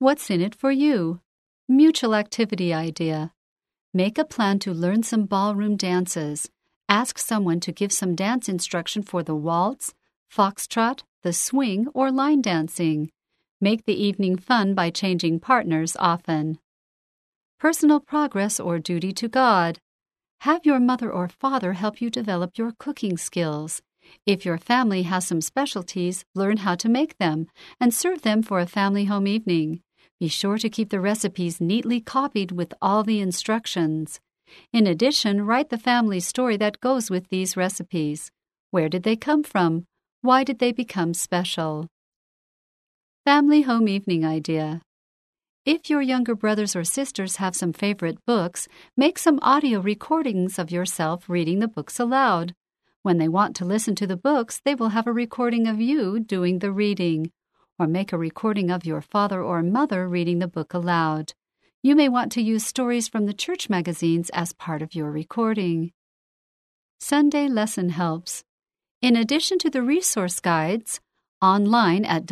What's in it for you? Mutual activity idea. Make a plan to learn some ballroom dances. Ask someone to give some dance instruction for the waltz, foxtrot, the swing, or line dancing. Make the evening fun by changing partners often. Personal progress or duty to God. Have your mother or father help you develop your cooking skills. If your family has some specialties, learn how to make them and serve them for a family home evening. Be sure to keep the recipes neatly copied with all the instructions. In addition, write the family story that goes with these recipes. Where did they come from? Why did they become special? Family home evening idea. If your younger brothers or sisters have some favorite books, make some audio recordings of yourself reading the books aloud. When they want to listen to the books, they will have a recording of you doing the reading, or make a recording of your father or mother reading the book aloud. You may want to use stories from the church magazines as part of your recording. Sunday Lesson Helps. In addition to the resource guides, online at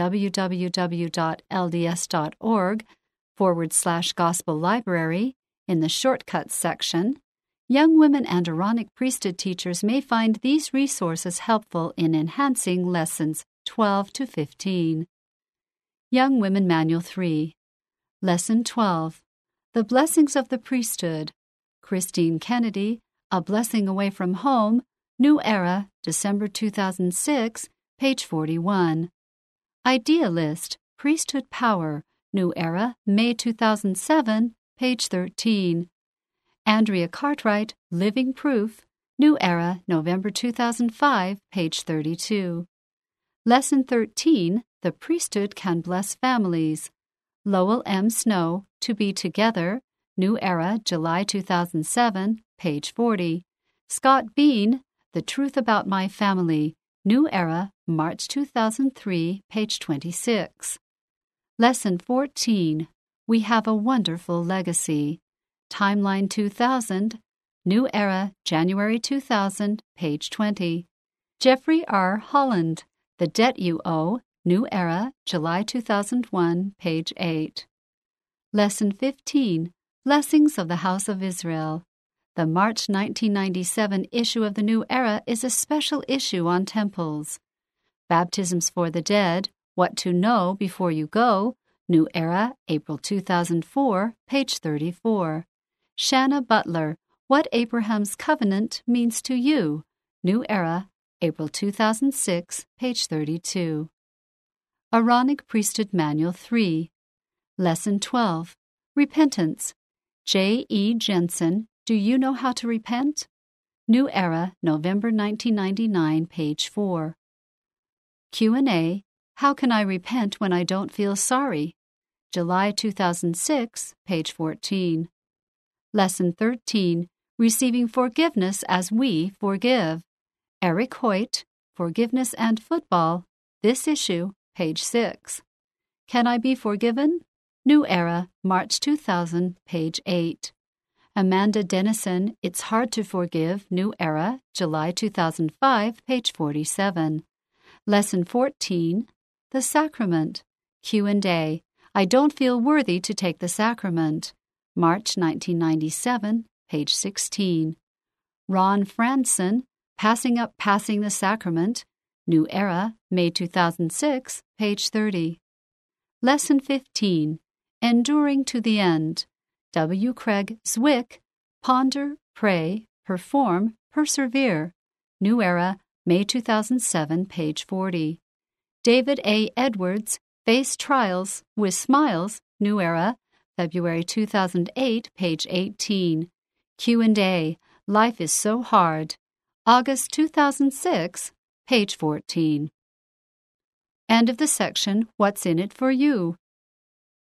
www.lds.org/Gospel Library, in the Shortcuts section, young women and Aaronic priesthood teachers may find these resources helpful in enhancing lessons 12 to 15. Young Women Manual 3. Lesson 12. The Blessings of the Priesthood. Christine Kennedy, A Blessing Away from Home, New Era, December 2006, page 41. Idea List, Priesthood Power, New Era, May 2007, page 13. Andrea Cartwright, Living Proof, New Era, November 2005, page 32. Lesson 13, The Priesthood Can Bless Families. Lowell M. Snow, To Be Together, New Era, July 2007, page 40. Scott Bean, The Truth About My Family, New Era, March 2003, page 26. Lesson 14, We Have a Wonderful Legacy. Timeline 2000, New Era, January 2000, page 20. Jeffrey R. Holland, The Debt You Owe, New Era, July 2001, page 8. Lesson 15, Blessings of the House of Israel. The March 1997 issue of the New Era is a special issue on temples. Baptisms for the Dead, What to Know Before You Go, New Era, April 2004, page 34. Shanna Butler, What Abraham's Covenant Means to You, New Era, April 2006, page 32. Aaronic Priesthood Manual 3. Lesson 12, Repentance. J. E. Jensen, Do You Know How to Repent? New Era, November 1999, page 4. Q&A, How Can I Repent When I Don't Feel Sorry? July 2006, page 14. Lesson 13, Receiving Forgiveness as We Forgive. Eric Hoyt, Forgiveness and Football, this issue, page 6. Can I Be Forgiven? New Era, March 2000, page 8. Amanda Dennison, It's Hard to Forgive, New Era, July 2005, page 47. Lesson 14, The Sacrament. Q&A, I Don't Feel Worthy to Take the Sacrament. March 1997, page 16. Ron Franson, Passing Up Passing the Sacrament, New Era, May 2006, page 30. Lesson 15, Enduring to the End. W. Craig Zwick, Ponder, Pray, Perform, Persevere. New Era, May 2007, page 40. David A. Edwards, Face Trials with Smiles, New Era, February 2008, page 18. Q&A, Life is So Hard. August 2006, page 14. End of the section, What's in it for you?